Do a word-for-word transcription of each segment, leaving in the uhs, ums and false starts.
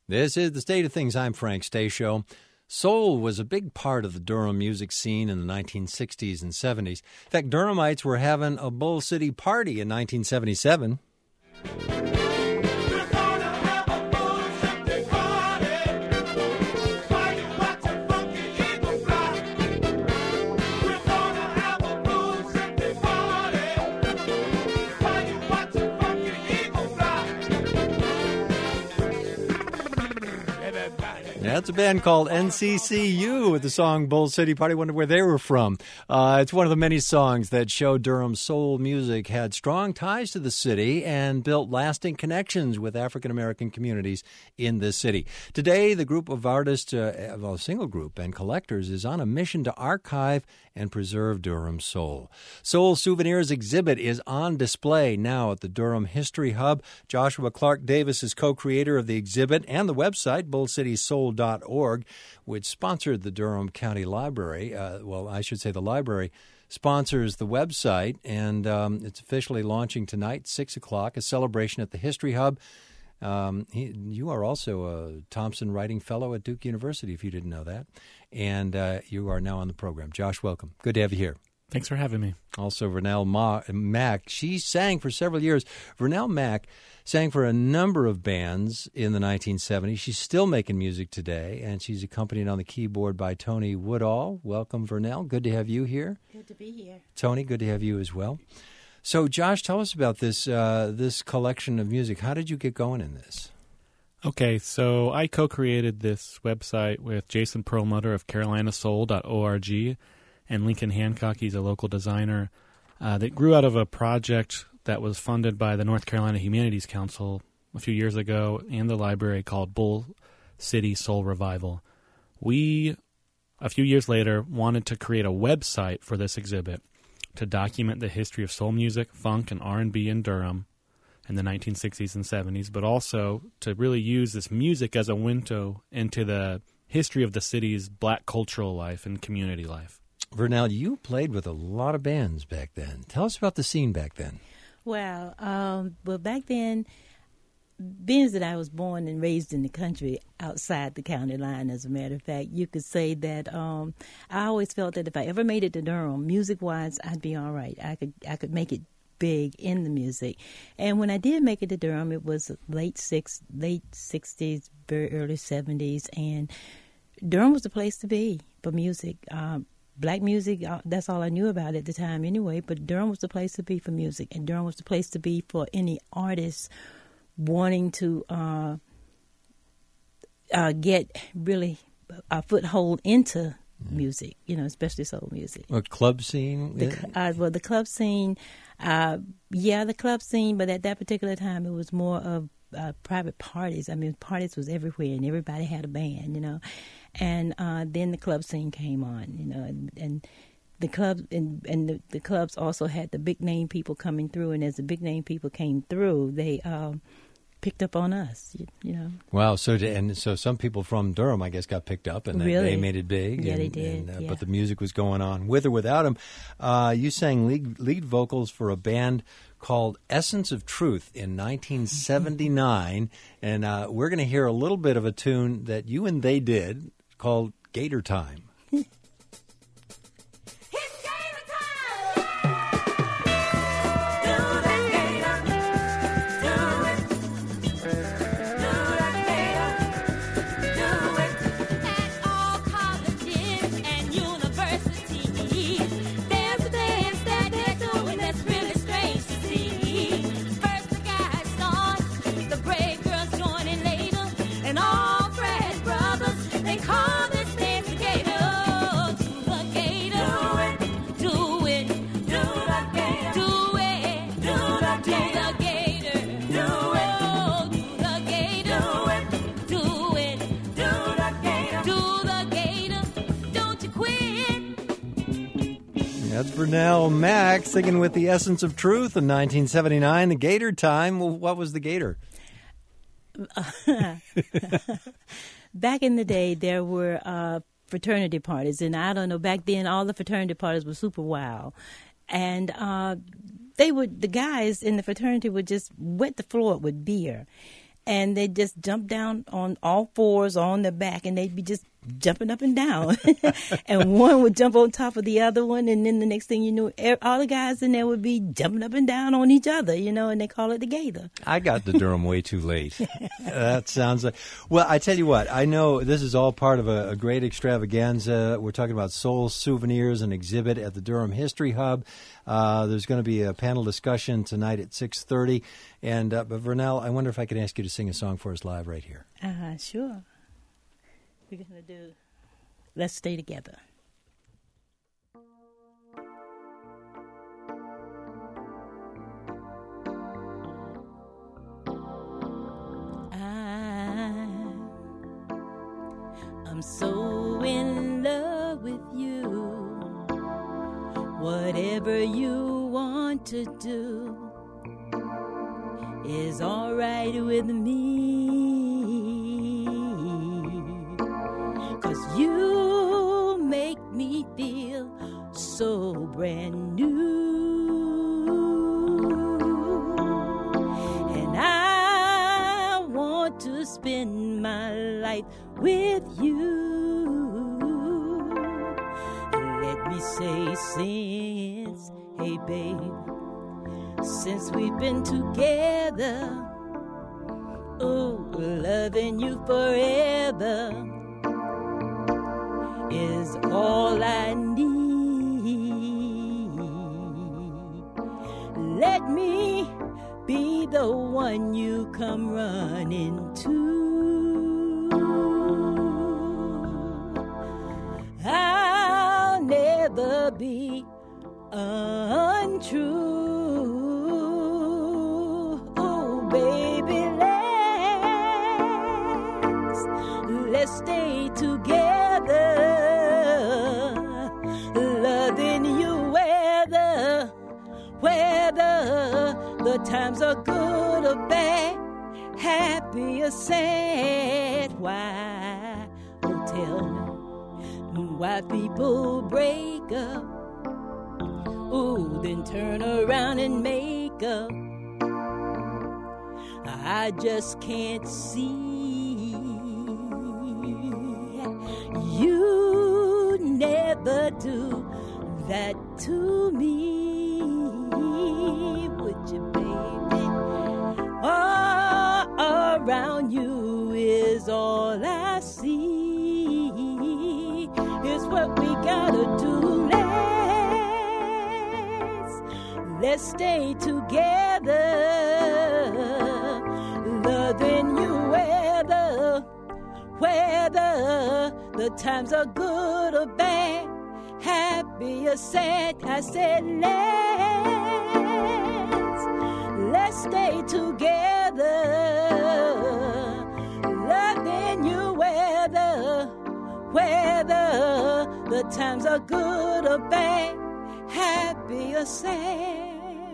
This is The State of Things. I'm Frank Stasio. Soul was a big part of the Durham music scene in the nineteen sixties and seventies. In fact, Durhamites were having a Bull City party in nineteen seventy-seven. That's a band called N C C U with the song Bull City Party. Wonder where they were from. Uh, it's one of the many songs that show Durham soul music had strong ties to the city and built lasting connections with African-American communities in this city. Today, the group of artists, uh, well, a single group and collectors, is on a mission to archive and preserve Durham soul. Soul Souvenirs exhibit is on display now at the Durham History Hub. Joshua Clark Davis is co-creator of the exhibit and the website, bull city soul dot org, which sponsored the Durham County Library. Uh, well, I should say the library sponsors the website, and um, it's officially launching tonight, six o'clock, a celebration at the History Hub. Um, he, you are also a Thompson Writing Fellow at Duke University, if you didn't know that. And uh, you are now on the program. Josh, welcome. Good to have you here. Thanks for having me. Also, Vernell Ma- Mack. She sang for several years. Vernell Mack sang for a number of bands in the nineteen seventies. She's still making music today, and she's accompanied on the keyboard by Tony Woodall. Welcome, Vernell. Good to have you here. Good to be here. Tony, good to have you as well. So, Josh, tell us about this uh, this collection of music. How did you get going in this? Okay, so I co-created this website with Jason Perlmutter of carolina soul dot org and Lincoln Hancock. He's a local designer uh, that grew out of a project that was funded by the North Carolina Humanities Council a few years ago and the library called Bull City Soul Revival. We, a few years later, wanted to create a website for this exhibit to document the history of soul music, funk, and R and B in Durham in the nineteen sixties and seventies, but also to really use this music as a window into the history of the city's black cultural life and community life. Vernell, you played with a lot of bands back then. Tell us about the scene back then. Well, um, well, back then, being that I was born and raised in the country outside the county line, as a matter of fact, you could say that um, I always felt that if I ever made it to Durham, music-wise, I'd be all right. I could I could make it big in the music. And when I did make it to Durham, it was late six, late sixties, very early seventies, and Durham was the place to be for music. Um, Black music, uh, that's all I knew about at the time anyway, but Durham was the place to be for music, and Durham was the place to be for any artist wanting to uh, uh, get really a foothold into music, you know, especially soul music. A club scene? The, uh, well, the club scene, uh, yeah, the club scene, but at that particular time it was more of uh, private parties. I mean, parties was everywhere, and everybody had a band, you know. And uh, then the club scene came on, you know, and, and the clubs and, and the, the clubs also had the big name people coming through. And as the big name people came through, they um, picked up on us, you, you know. Wow. So to, and so some people from Durham, I guess, got picked up, and they, really? they made it big. Yeah, and, they did. And, uh, yeah. But the music was going on with or without them. Uh, you sang lead, lead vocals for a band called Essence of Truth in nineteen seventy-nine, and uh, we're going to hear a little bit of a tune that you and they did called Gator Time. That's Vernell Mack singing with the Essence of Truth in nineteen seventy-nine. The Gator Time. Well, what was the Gator? Back in the day, there were uh, fraternity parties, and I don't know. Back then, all the fraternity parties were super wild, and uh, they would the guys in the fraternity would just wet the floor with beer. and they just jump down on all fours on their back, and they'd be just jumping up and down. And one would jump on top of the other one, and then the next thing you knew, all the guys in there would be jumping up and down on each other, you know, and they call it the gator. I got to Durham way too late. That sounds like... Well, I tell you what, I know this is all part of a, a great extravaganza. We're talking about Soul Souvenirs, an exhibit at the Durham History Hub. Uh, there's going to be a panel discussion tonight at six thirty. And uh, but Vernell, I wonder if I could ask you to sing a song for us live right here. Uh, sure. We're going to do Let's Stay Together. I, I'm so in love with you. Whatever you want to do is all right with me. 'Cause you make me feel so brand new. And I want to spend my life with you. Let me say since, hey babe, since we've been together, oh, loving you forever is all I need. Let me be the one you come running to. I'll never be untrue. Let's stay together, loving you whether, whether the times are good or bad, happy or sad. Why, oh tell me, why people break up, ooh, then turn around and make up. I just can't see. You never do that to me, would you, baby? All around you is all I see. Here's what we gotta do. Let's, let's stay together, loving you whether, whether the times are good or bad, happy or sad. I said let's, let's stay together, loving you whether, whether the times are good or bad, happy or sad.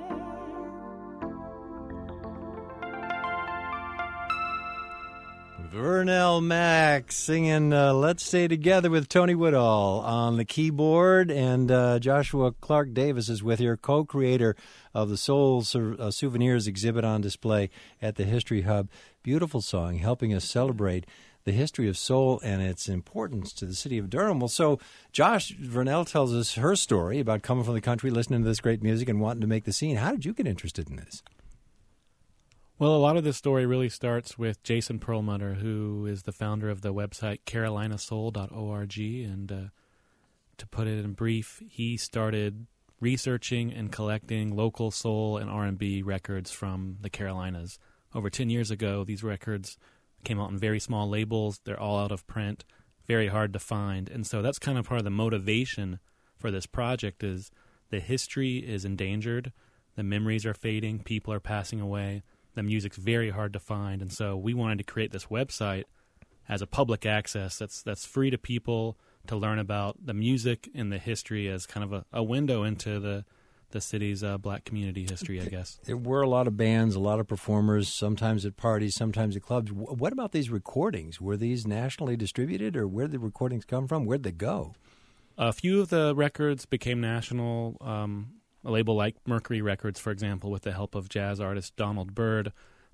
Vernell Mack singing uh, Let's Stay Together with Tony Woodall on the keyboard, and uh, Joshua Clark Davis is with you, co-creator of the Soul Su- uh, Souvenirs exhibit on display at the History Hub. Beautiful song, helping us celebrate the history of soul and its importance to the city of Durham. Well, so Josh, Vernell tells us her story about coming from the country, listening to this great music, and wanting to make the scene. How did you get interested in this? Well, a lot of this story really starts with Jason Perlmutter, who is the founder of the website carolina soul dot org. And uh, to put it in brief, he started researching and collecting local soul and R and B records from the Carolinas. Over ten years ago, these records came out in very small labels. They're all out of print, very hard to find. And so that's kind of part of the motivation for this project is the history is endangered, the memories are fading, people are passing away. The music's very hard to find, and so we wanted to create this website as a public access that's that's free to people to learn about the music and the history as kind of a, a window into the the city's uh, black community history, I guess. There were a lot of bands, a lot of performers, sometimes at parties, sometimes at clubs. What about these recordings? Were these nationally distributed, or where did the recordings come from? Where'd they go? A few of the records became national. Um, A label like Mercury Records, for example, with the help of jazz artist Donald Byrd,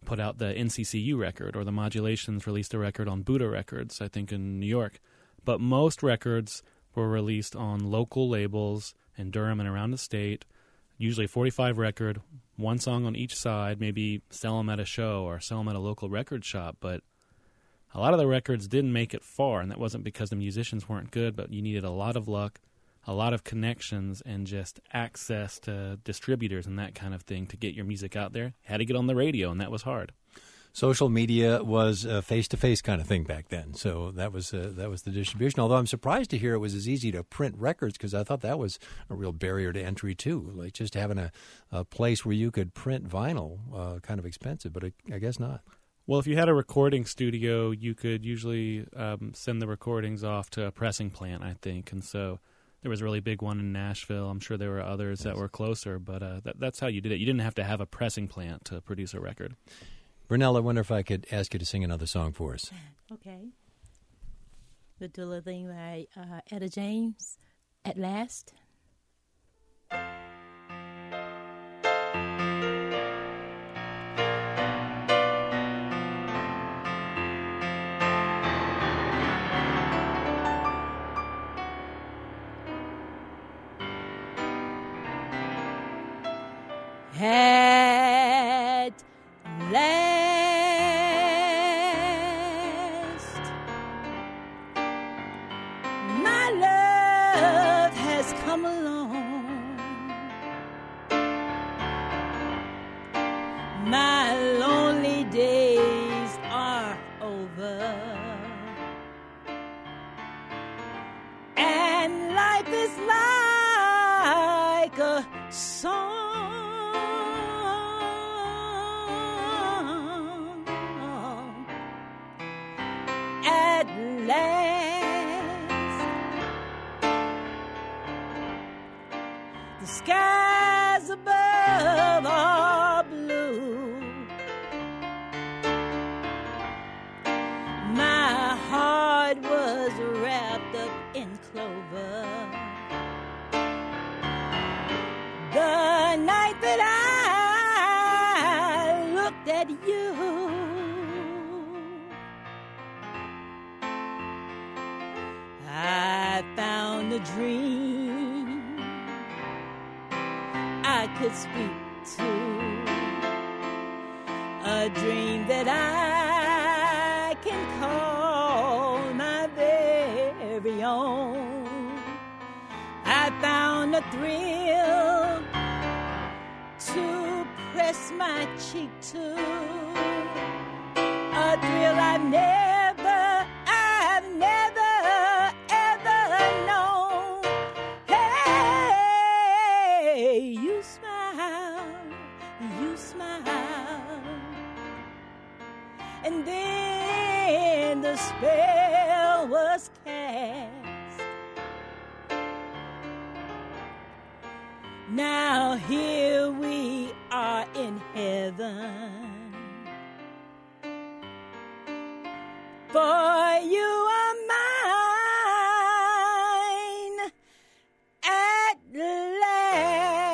put out the N C C U record, or the Modulations released a record on Buddha Records, I think in New York. But most records were released on local labels in Durham and around the state, usually forty-five record, one song on each side, maybe sell them at a show or sell them at a local record shop. But a lot of the records didn't make it far, and that wasn't because the musicians weren't good, but you needed a lot of luck, a lot of connections, and just access to distributors and that kind of thing to get your music out there. You had to get on the radio, and that was hard. Social media was a face-to-face kind of thing back then, so that was uh, that was the distribution. Although I'm surprised to hear it was as easy to print records, because I thought that was a real barrier to entry too. Like just having a, a place where you could print vinyl, uh, kind of expensive, but I, I guess not. Well, if you had a recording studio, you could usually um, send the recordings off to a pressing plant, I think, and so there was a really big one in Nashville. I'm sure there were others yes. that were closer, but uh, that, that's how you did it. You didn't have to have a pressing plant to produce a record. Vernell, I wonder if I could ask you to sing another song for us. Okay. We'll do a little thing by uh, Etta James, At Last. At last, my love has come along. My lonely days are over, and life is like a song. The skies above are blue. My heart was wrapped up in clover. The night that I looked at you, I found a dream I could speak to, a dream that I can call my very own. I found a thrill to press my cheek to, a thrill I've never, I've never and then the spell was cast. Now here we are in heaven, for you are mine at last.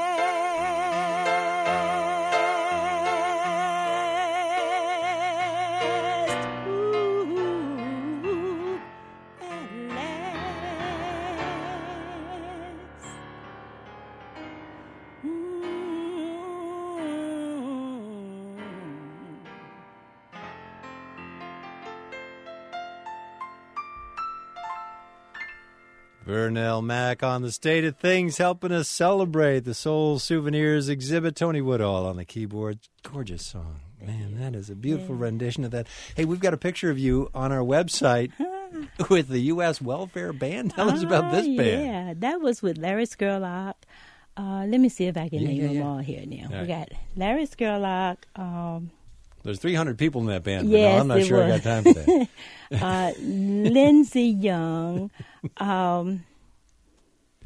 Vernell Mack on the State of Things, helping us celebrate the Soul Souvenirs exhibit. Tony Woodall on the keyboard. Gorgeous song. Man, that is a beautiful yeah. rendition of that. Hey, we've got a picture of you on our website with the U S Welfare Band. Tell us about this band. Yeah, that was with Larry Scurlock. Uh, let me see if I can yeah, name yeah, them yeah. all here now. All we right. got Larry Scurlock. Um, There's three hundred people in that band. Yes, no, I'm not it sure was. I got time for that. uh, Lindsey Young. Um,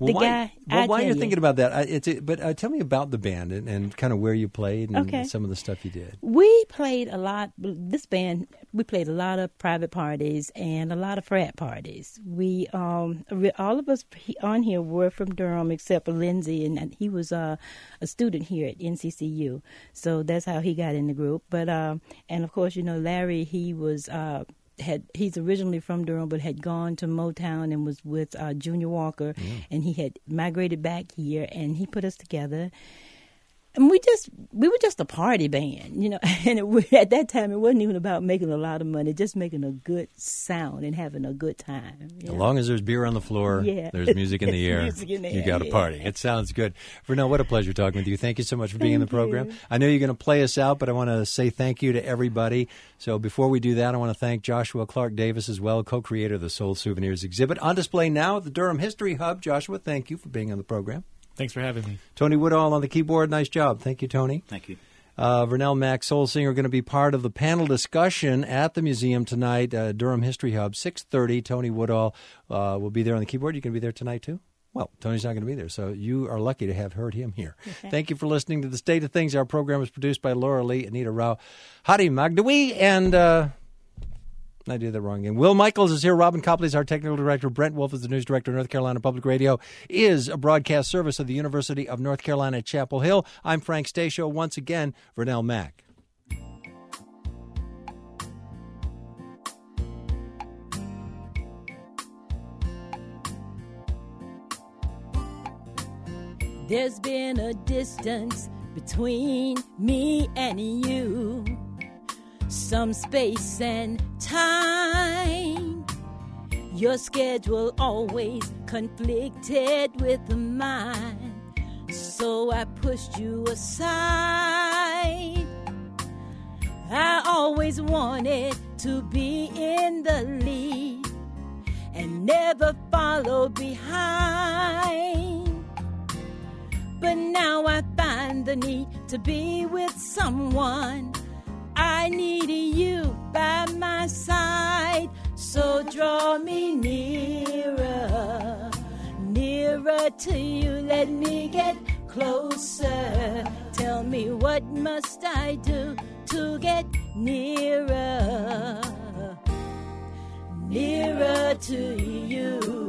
Well, the why, guy. Well, I while tell you're you. thinking about that, I, it's a, but uh, tell me about the band and, and kind of where you played and Okay. some of the stuff you did. We played a lot. This band, we played a lot of private parties and a lot of frat parties. We, um, all of us on here were from Durham, except for Lindsay, and he was uh, a student here at N C C U. So that's how he got in the group. But um, and of course, you know, Larry, he was. Uh, Had he's originally from Durham, but had gone to Motown and was with uh, Junior Walker, Yeah. and he had migrated back here, and he put us together. And we just we were just a party band, you know. And it, at that time, it wasn't even about making a lot of money, just making a good sound and having a good time. As know? long as there's beer on the floor, Yeah. there's music in the air, Music in the you air, got a yeah. party. It sounds good. Vernell, what a pleasure talking with you. Thank you so much for being in the Thank program. you. I know you're going to play us out, but I want to say thank you to everybody. So before we do that, I want to thank Joshua Clark Davis as well, co-creator of the Soul Souvenirs exhibit, on display now at the Durham History Hub. Joshua, thank you for being on the program. Thanks for having me. Tony Woodall on the keyboard. Nice job. Thank you, Tony. Thank you. Uh, Vernell Mack, soul singer, are going to be part of the panel discussion at the museum tonight, uh, Durham History Hub, six thirty. Tony Woodall uh, will be there on the keyboard. You going to be there tonight, too? Well, Tony's not going to be there, so you are lucky to have heard him here. Okay. Thank you for listening to The State of Things. Our program is produced by Laura Lee, Anita Rao, Hadi Magdawi, and... Uh, I did that wrong again. Will Michaels is here. Robin Copley is our technical director. Brent Wolf is the news director of North Carolina Public Radio, is a broadcast service of the University of North Carolina at Chapel Hill. I'm Frank Stasio. Once again, Vernell Mack. There's been a distance between me and you, some space and time. Your schedule always conflicted with mine, so I pushed you aside. I always wanted to be in the lead and never follow behind. But now I find the need to be with someone. I need you by my side. So draw me nearer, nearer to you. Let me get closer. Tell me, what must I do to get nearer, nearer to you?